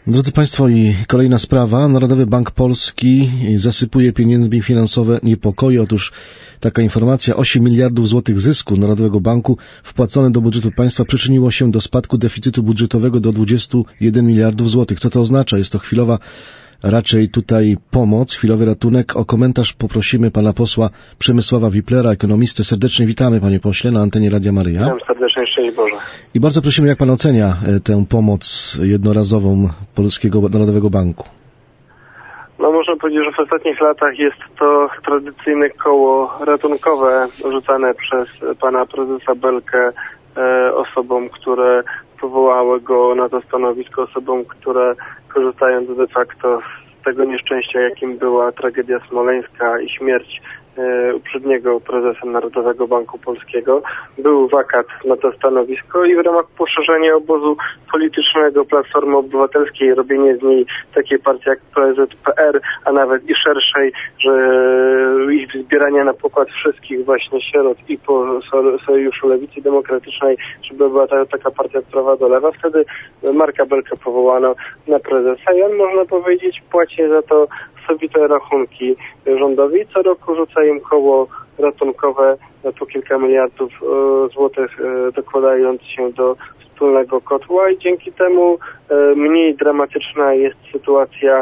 Drodzy Państwo, i kolejna sprawa. Narodowy Bank Polski zasypuje pieniędzmi finansowe niepokoje. Otóż taka informacja: 8 miliardów złotych zysku Narodowego Banku wpłacone do budżetu państwa przyczyniło się do spadku deficytu budżetowego do 21 miliardów złotych. Co to oznacza? Jest to chwilowa raczej tutaj pomoc, chwilowy ratunek. O komentarz poprosimy pana posła Przemysława Wiplera, ekonomistę. Serdecznie witamy, panie pośle, na antenie Radia Maryja. Witam serdecznie, szczęść Boże. I bardzo prosimy, jak pan ocenia tę pomoc jednorazową Polskiego Narodowego Banku? No, można powiedzieć, że w ostatnich latach jest to tradycyjne koło ratunkowe rzucane przez pana prezesa Belkę osobom, które powołały go na to stanowisko, osobom, które korzystając de facto z tego nieszczęścia, jakim była tragedia smoleńska i śmierć uprzedniego prezesa Narodowego Banku Polskiego, był wakat na to stanowisko i w ramach poszerzenia obozu politycznego Platformy Obywatelskiej, robienie z niej takiej partii jak PZPR, a nawet i szerszej, że ich zbierania na pokład wszystkich właśnie sierot i po Sojuszu Lewicy Demokratycznej, żeby była taka partia od prawa do lewa. Wtedy Marka Belkę powołano na prezesa i on, można powiedzieć, płaci za to osobite rachunki rządowi. Co roku rzuca im koło ratunkowe po kilka miliardów złotych, dokładając się do wspólnego kotła i dzięki temu mniej dramatyczna jest sytuacja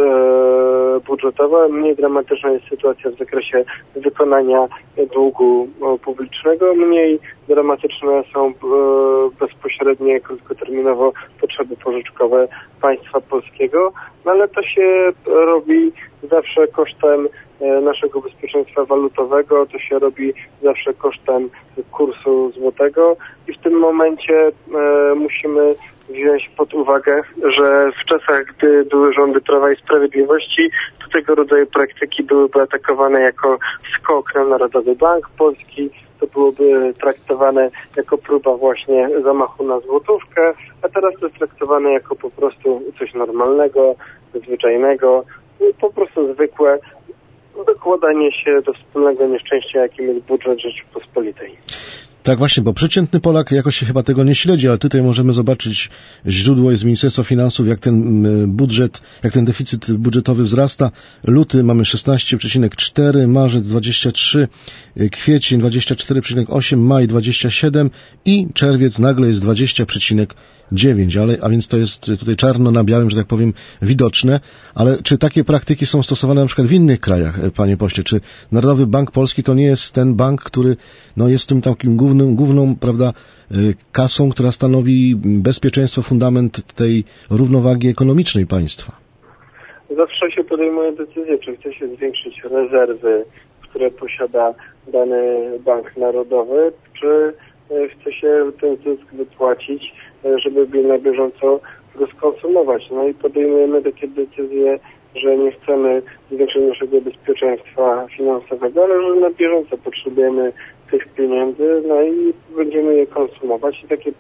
budżetowa, mniej dramatyczna jest sytuacja w zakresie wykonania długu publicznego, mniej dramatyczne są bezpośrednie, krótkoterminowo potrzeby pożyczkowe państwa polskiego, no ale to się robi zawsze kosztem naszego bezpieczeństwa walutowego, to się robi zawsze kosztem kursu złotego i w tym momencie musimy wziąć pod uwagę, że w czasach, gdy były rządy Prawa i Sprawiedliwości, to tego rodzaju praktyki byłyby atakowane jako skok na Narodowy Bank Polski, to byłoby traktowane jako próba właśnie zamachu na złotówkę, a teraz to jest traktowane jako po prostu coś normalnego, zwyczajnego, po prostu zwykłe dokładanie się do wspólnego nieszczęścia, jakim jest budżet Rzeczypospolitej. Tak właśnie, bo przeciętny Polak jakoś się chyba tego nie śledzi, ale tutaj możemy zobaczyć źródło jest Ministerstwo Finansów, jak ten budżet, jak ten deficyt budżetowy wzrasta. Luty mamy 16,4, marzec 23, kwiecień 24,8, maj 27 i czerwiec nagle jest 20,9, a więc to jest tutaj czarno na białym, że tak powiem, widoczne. Ale czy takie praktyki są stosowane na przykład w innych krajach, panie pośle? Czy Narodowy Bank Polski to nie jest ten bank, który jest tym takim główną, prawda, kasą, która stanowi bezpieczeństwo, fundament tej równowagi ekonomicznej państwa? Zawsze się podejmuje decyzję, czy chce się zwiększyć rezerwy, które posiada dany bank narodowy, czy chce się ten zysk wypłacić, żeby na bieżąco go skonsumować. No i podejmujemy takie decyzje, że nie chcemy zwiększyć naszego bezpieczeństwa finansowego, ale że na bieżąco potrzebujemy tych pieniędzy, no i będziemy je konsumować i takie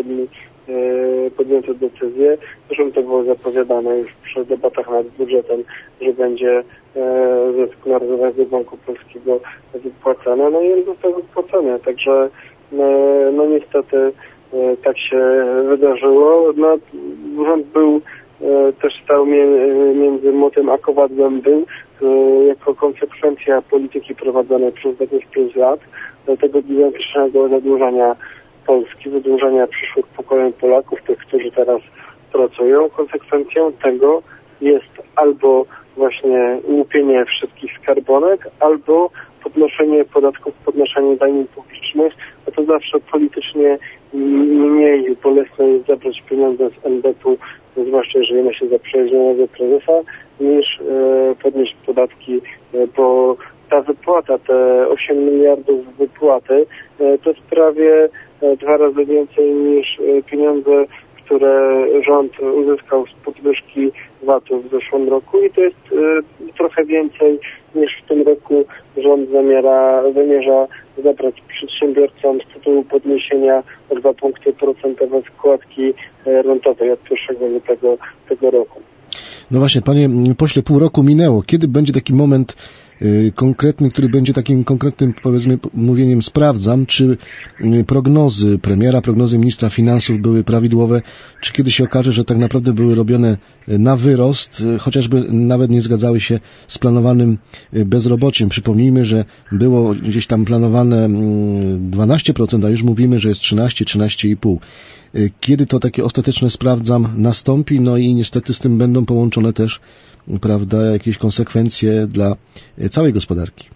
podjęto decyzje. Zresztą to było zapowiadane już przy debatach nad budżetem, że będzie zysk Narodowego Banku Polskiego wypłacany, no i on został wypłacony, także no niestety tak się wydarzyło. No, rząd był też stał między młotem a kowadłem jako konsekwencja polityki prowadzonej przez ostatnich 5 lat, tego gigantycznego zadłużania Polski, zadłużania przyszłych pokoleń Polaków, tych, którzy teraz pracują. Konsekwencją tego jest albo właśnie łupienie wszystkich skarbonek, albo podnoszenie podatków, podnoszenie danin publicznych, a to zawsze politycznie mniej bolesne jest zabrać pieniądze z NBP-u, zwłaszcza jeżeli ma się zaprzyjaźnionego prezesa, niż podnieść podatki, bo ta wypłata, te 8 miliardów wypłaty, to jest prawie 2 razy więcej niż pieniądze, które rząd uzyskał z podwyżki VAT-u w zeszłym roku i to jest trochę więcej niż w tym roku rząd zamierza zabrać przedsiębiorcom z tytułu podniesienia o 2 punkty procentowe składki rentowej od 1 lutego tego roku. No właśnie, panie pośle, pół roku minęło. Kiedy będzie taki moment konkretny, który będzie takim konkretnym, powiedzmy, mówieniem sprawdzam, czy prognozy premiera, prognozy ministra finansów były prawidłowe, czy kiedy się okaże, że tak naprawdę były robione na wyrost, chociażby nawet nie zgadzały się z planowanym bezrobociem. Przypomnijmy, że było gdzieś tam planowane 12%, a już mówimy, że jest 13,5%. Kiedy to takie ostateczne sprawdzam nastąpi, no i niestety z tym będą połączone też, prawda, jakieś konsekwencje dla całej gospodarki.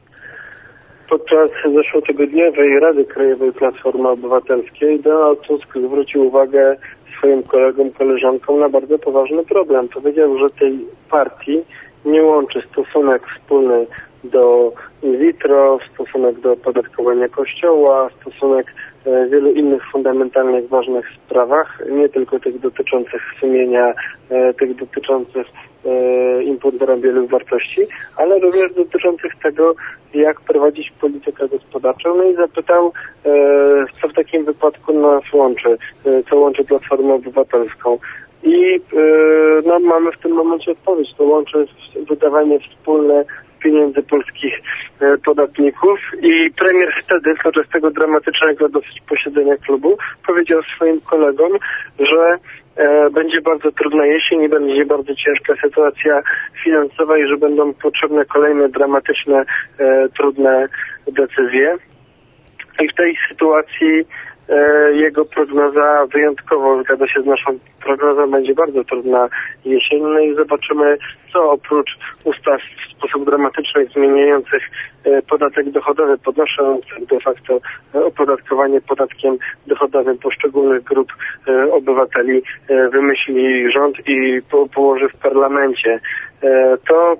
Podczas zeszłotygodniowej Rady Krajowej Platformy Obywatelskiej Donald Tusk zwrócił uwagę swoim kolegom, koleżankom na bardzo poważny problem. Powiedział, że tej partii nie łączy stosunek wspólny do in vitro, stosunek do opodatkowania kościoła, stosunek w wielu innych fundamentalnych, ważnych sprawach, nie tylko tych dotyczących sumienia, tych dotyczących imponderabilnych wartości, ale również dotyczących tego, jak prowadzić politykę gospodarczą. No i zapytał, co w takim wypadku nas łączy, co łączy Platformę Obywatelską. I no, mamy w tym momencie odpowiedź. To łączy wydawanie wspólne pieniędzy polskich podatników i premier wtedy, podczas tego dramatycznego dosyć posiedzenia klubu, powiedział swoim kolegom, że będzie bardzo trudna jesień i będzie bardzo ciężka sytuacja finansowa i że będą potrzebne kolejne dramatyczne, trudne decyzje. I w tej sytuacji jego prognoza wyjątkowo zgadza się z naszą prognozą, będzie bardzo trudna jesień. No i zobaczymy, co oprócz ustaw w sposób dramatyczny zmieniających podatek dochodowy, podnoszących de facto opodatkowanie podatkiem dochodowym poszczególnych grup obywateli, wymyśli rząd i położy w parlamencie. To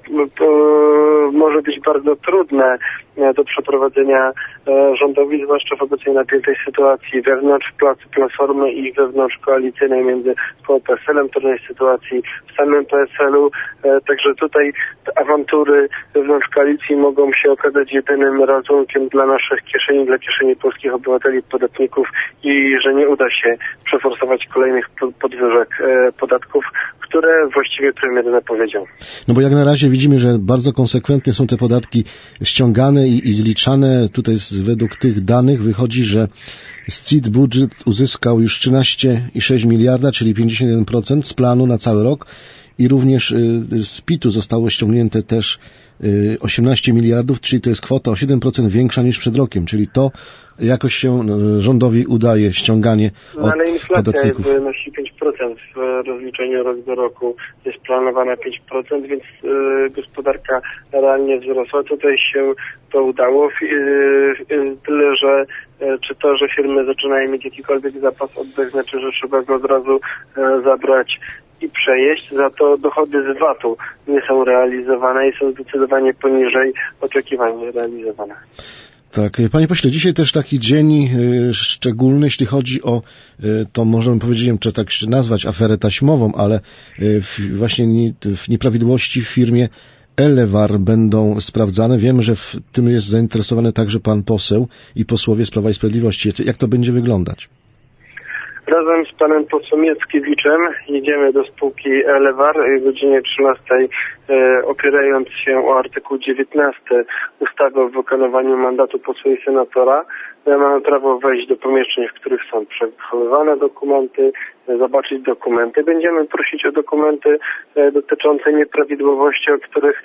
może być bardzo trudne do przeprowadzenia rządowi, zwłaszcza w obecnej napiętej sytuacji wewnątrz Platformy i wewnątrz koalicyjnej między PO-PSL-em, trudnej sytuacji w samym PSL-u. Także tutaj te awantury wewnątrz koalicji mogą się okazać jedynym razunkiem dla naszych kieszeni, dla kieszeni polskich obywateli, podatników i że nie uda się przeforsować kolejnych podwyżek podatków, które właściwie premier zapowiedział. No bo jak na razie widzimy, że bardzo konsekwentnie są te podatki ściągane i zliczane. Tutaj według tych danych wychodzi, że z CIT budżet uzyskał już 13,6 miliarda, czyli 51% z planu na cały rok i również z PIT-u zostało ściągnięte też 18 miliardów, czyli to jest kwota o 7% większa niż przed rokiem, czyli to jakoś się rządowi udaje ściąganie od ale inflacja podatników. wynosi 5% w rozliczeniu rok do roku, jest planowana 5%, więc gospodarka realnie wzrosła. Tutaj się to udało, tyle że czy to, że firmy zaczynają mieć jakikolwiek zapas oddech, znaczy, że trzeba go od razu zabrać i przejeść, za to dochody z VAT-u nie są realizowane i są zdecydowanie poniżej oczekiwań realizowane. Tak, panie pośle, dzisiaj też taki dzień szczególny, jeśli chodzi o, to możemy powiedzieć, nie wiem, czy tak nazwać aferę taśmową, ale właśnie nieprawidłowości w firmie Elevar będą sprawdzane. Wiemy, że w tym jest zainteresowany także pan poseł i posłowie z Prawa i Sprawiedliwości. Jak to będzie wyglądać? Razem z panem posłem Jackiewiczem jedziemy do spółki Elevar o godzinie 13, opierając się o artykuł 19 ustawy o wykonywaniu mandatu posła i senatora. Mamy prawo wejść do pomieszczeń, w których są przechowywane dokumenty, zobaczyć dokumenty. Będziemy prosić o dokumenty dotyczące nieprawidłowości, o których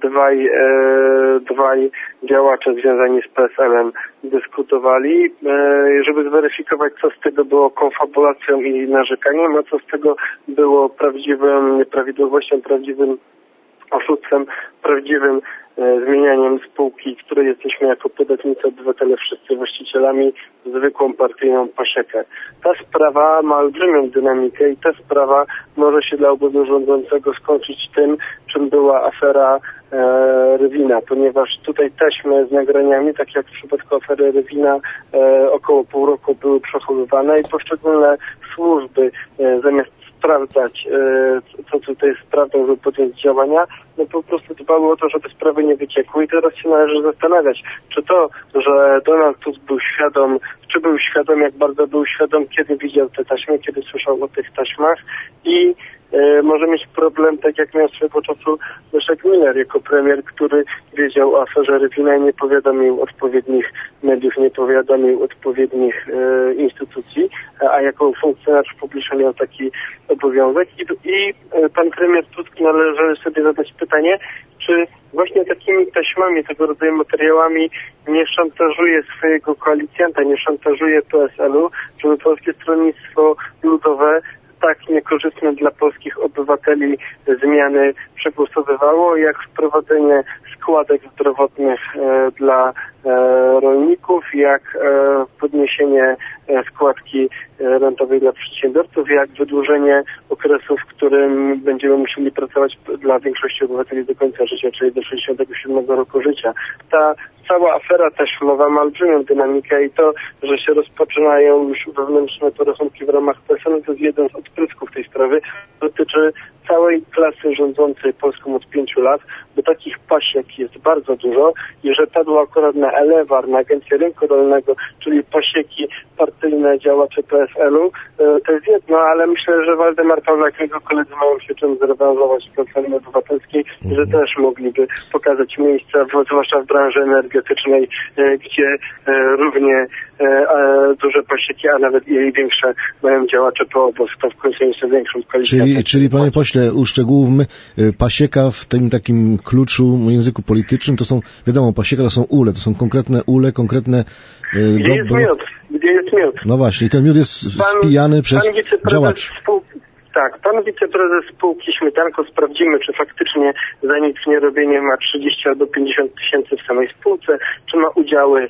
dwaj działacze związani z PSL-em dyskutowali, żeby zweryfikować, co z tego było konfabulacją i narzekaniem, a co z tego było prawdziwą nieprawidłowością, prawdziwym oszustwem, prawdziwym zmienianiem spółki, której jesteśmy jako podatnicy, obywatele wszyscy właścicielami, zwykłą partyjną pasiekę. Ta sprawa ma olbrzymią dynamikę i ta sprawa może się dla obozu rządzącego skończyć tym, czym była afera Rywina, ponieważ tutaj taśmy z nagraniami, tak jak w przypadku afery Rywina, około pół roku były przechowywane i poszczególne służby zamiast sprawdzać, co tutaj jest prawdą, żeby podjąć działania, no po prostu dbały o to, żeby sprawy nie wyciekły i teraz się należy zastanawiać, czy to, że Donald Tusk był świadom, czy był świadom, jak bardzo był świadom, kiedy widział te taśmy, kiedy słyszał o tych taśmach i może mieć problem, tak jak miał swego czasu Leszek Miller jako premier, który wiedział o aferze Rywina i nie powiadomił odpowiednich mediów, nie powiadomił odpowiednich instytucji, a jako funkcjonariusz publiczny miał taki obowiązek. I pan premier Tusk należy sobie zadać pytanie, czy właśnie takimi taśmami, tego rodzaju materiałami nie szantażuje swojego koalicjanta, nie szantażuje PSL-u, żeby Polskie Stronnictwo Ludowe tak niekorzystne dla polskich obywateli zmiany przegłosowywało, jak wprowadzenie składek zdrowotnych dla rolników, jak podniesienie składki rentowej dla przedsiębiorców, jak wydłużenie okresu, w którym będziemy musieli pracować dla większości obywateli do końca życia, czyli do 67 roku życia. Ta cała afera taśmowa ma olbrzymią dynamikę i to, że się rozpoczynają już wewnętrzne porachunki w ramach PSL, to jest jeden z odprysków tej sprawy. Dotyczy całej klasy rządzącej Polską od 5 lat, bo takich pasiek jest bardzo dużo i że padło akurat na Elewar, na Agencję Rynku Rolnego, czyli pasieki partyjne działacze PSL-u, to jest jedno, ale myślę, że Waldemar Pawlak i jego koledzy mają się czym zrewanżować w Platformie Obywatelskiej, że też mogliby pokazać miejsca, zwłaszcza w branży energetycznej, gdzie równie duże pasieki, a nawet i większe mają działacze PO, bo to w końcu jest większą koalicją. Czyli panie pośle, uszczegółówmy, pasieka w tym takim kluczu języku politycznym to są, wiadomo, pasieka to są ule, to są konkretne ule, konkretne... Gdzie jest miód? Gdzie jest miód? No właśnie, i ten miód jest spijany przez działaczy. Tak, pan wiceprezes spółki Śmietanko, sprawdzimy, czy faktycznie za nic nie robienie ma 30 albo 50 tysięcy w samej spółce, czy ma udziały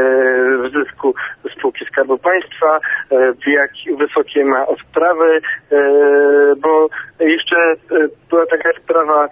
w zysku spółki Skarbu Państwa, jak wysokie ma odprawy, bo jeszcze była taka sprawa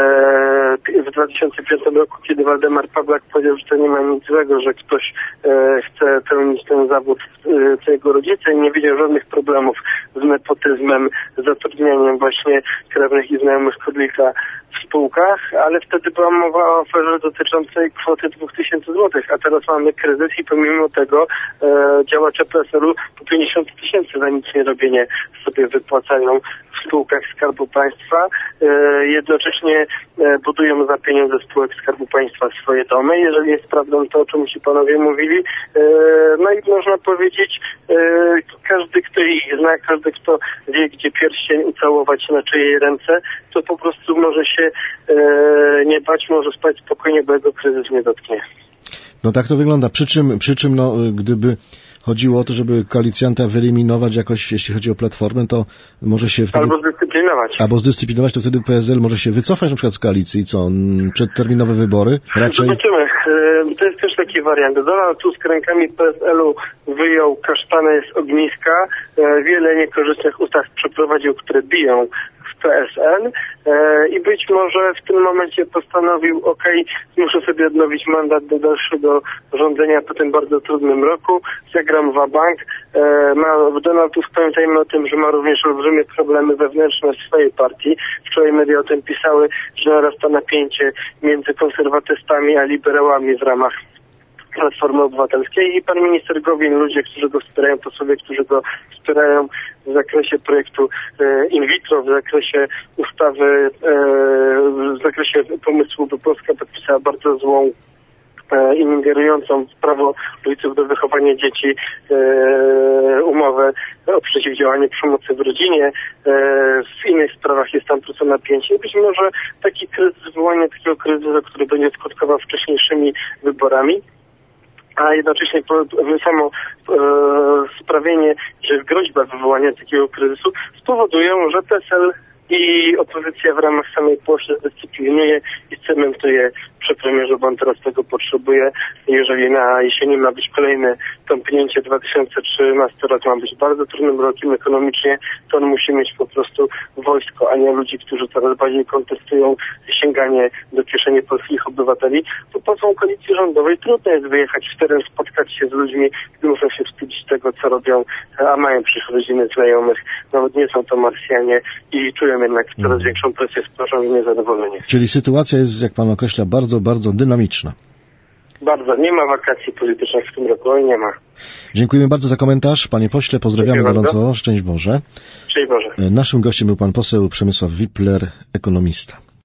w 2005 roku, kiedy Waldemar Pawlak powiedział, że to nie ma nic złego, że ktoś chce pełnić ten zawód swojego rodzica i nie widział żadnych problemów z nepotyzmem, zatrudnianiem właśnie krewnych i znajomych Kodlika w spółkach, ale wtedy była mowa o aferze dotyczącej kwoty 2000 zł, a teraz mamy kryzys i pomimo tego działacze PSL-u po 50 tysięcy za nic nie robienie sobie wypłacają w spółkach Skarbu Państwa. Jednocześnie budują za pieniądze spółek Skarbu Państwa swoje domy. Jeżeli jest prawdą to, o czym ci panowie mówili, no i można powiedzieć, każdy, kto ich zna, każdy, kto wie, gdzie pierścień ucałować na czyjej ręce, to po prostu może się nie bać, może spać spokojnie, bo jego kryzys nie dotknie. No tak to wygląda. Przy czym no, gdyby chodziło o to, żeby koalicjanta wyeliminować jakoś, jeśli chodzi o Platformę, to może się wtedy... Albo zdyscyplinować, to wtedy PSL może się wycofać na przykład z koalicji i co? Przedterminowe wybory? Raczej... Zobaczymy. To jest też taki wariant. Donald Tusk rękami PSL-u wyjął kasztany z ogniska. Wiele niekorzystnych ustaw przeprowadził, które biją w PSL i być może w tym momencie postanowił, muszę sobie odnowić mandat do dalszego rządzenia po tym bardzo trudnym roku, zagram wa-bank. Donald Tusk, pamiętajmy o tym, że ma również olbrzymie problemy wewnętrzne w swojej partii. Wczoraj media o tym pisały, że narasta napięcie między konserwatystami a liberałami w ramach Platformy Obywatelskiej i pan minister Gowin, ludzie, którzy go wspierają, posłowie, którzy go wspierają w zakresie projektu in vitro, w zakresie ustawy, w zakresie pomysłu, by Polska podpisała bardzo złą ingerującą w prawo rodziców do wychowania dzieci umowę o przeciwdziałaniu przemocy w rodzinie. W innych sprawach jest tam po prostu napięcie. Być może taki kryzys, wywołanie takiego kryzysu, który będzie skutkował wcześniejszymi wyborami, a jednocześnie samo sprawienie, że groźba wywołania takiego kryzysu spowodują, że PSL i opozycja w ramach samej Polski zdyscyplinuje i cementuje przy premierze, bo on teraz tego potrzebuje. Jeżeli na jesieni ma być kolejne tąpnięcie, 2013 rok ma być bardzo trudnym rokiem ekonomicznie, to on musi mieć po prostu wojsko, a nie ludzi, którzy coraz bardziej kontestują sięganie do kieszeni polskich obywateli. To posłom koalicji rządowej trudno jest wyjechać w teren, spotkać się z ludźmi, gdy muszą się wstydzić tego, co robią, a mają przecież rodziny, znajomych, nawet nie są to Marsjanie i czują jednak coraz większą presję, wproszą i niezadowolenie. Czyli sytuacja jest, jak pan określa, bardzo, bardzo dynamiczna. Bardzo. Nie ma wakacji politycznych w tym roku, oj nie ma. Dziękujemy bardzo za komentarz. Panie pośle, pozdrawiamy gorąco. Szczęść Boże. Szczęść Boże. Naszym gościem był pan poseł Przemysław Wipler, ekonomista.